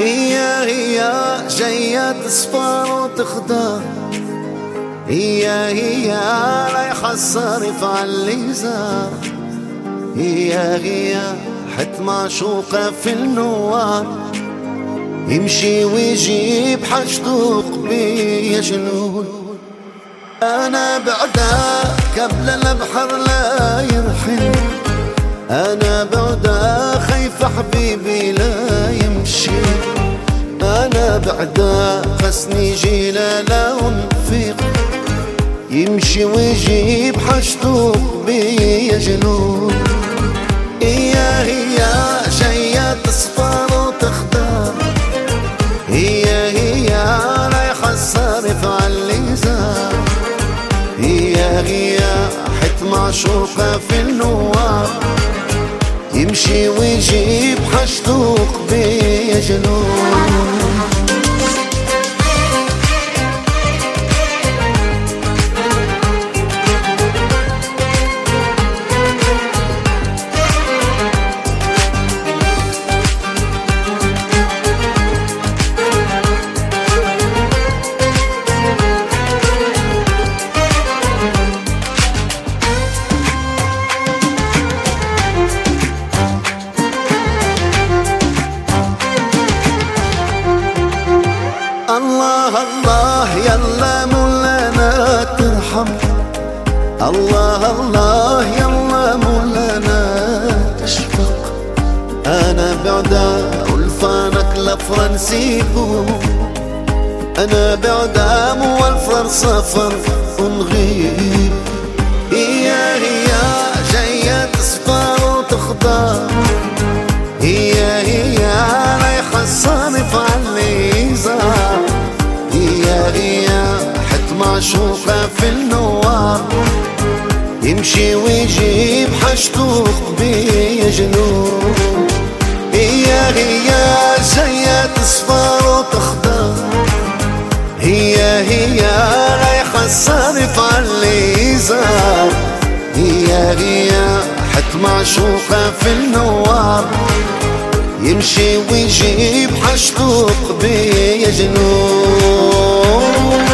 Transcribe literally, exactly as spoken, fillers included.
هي هي جاية تصفر وتخدر، هي هي رايحة الصرف عاللي زار، هي هي حت معشوقة في النوار، يمشي ويجيب حاجته قبية جنون. أنا بعدا قبل البحر لا يرحل، أنا بعدا خايف حبيبي لا يمشي، أنا بعدا خسني جيلة لا ونفيق، يمشي ويجيب حاجته بيا جنون. هي هي جاية تصفر وتختار، هي هي رايحة الصرف عاللي زار، هي هي حت معشوقة في النوار، يمشي ويجيب حاجته قبية جنون. الله الله يلا مولانا ترحم، الله الله يلا مولانا تشفق، أنا بعدا والفانك لفرنسيكو، أنا بعدا والفر سفر ونغيب. هي هي جاية تصفر وتخضر، هي هي رايحة الصرف عاللي زار، هي هي حت معشوقة في النوار، يمشي ويجيب حاجته قبية جنون. هي هي جاية تصفر وتخضر، هي هي رايحة الصرف عاللي زار، هي هي حت معشوقة في النوار، يمشي ويجيب حاجته قبية جنون.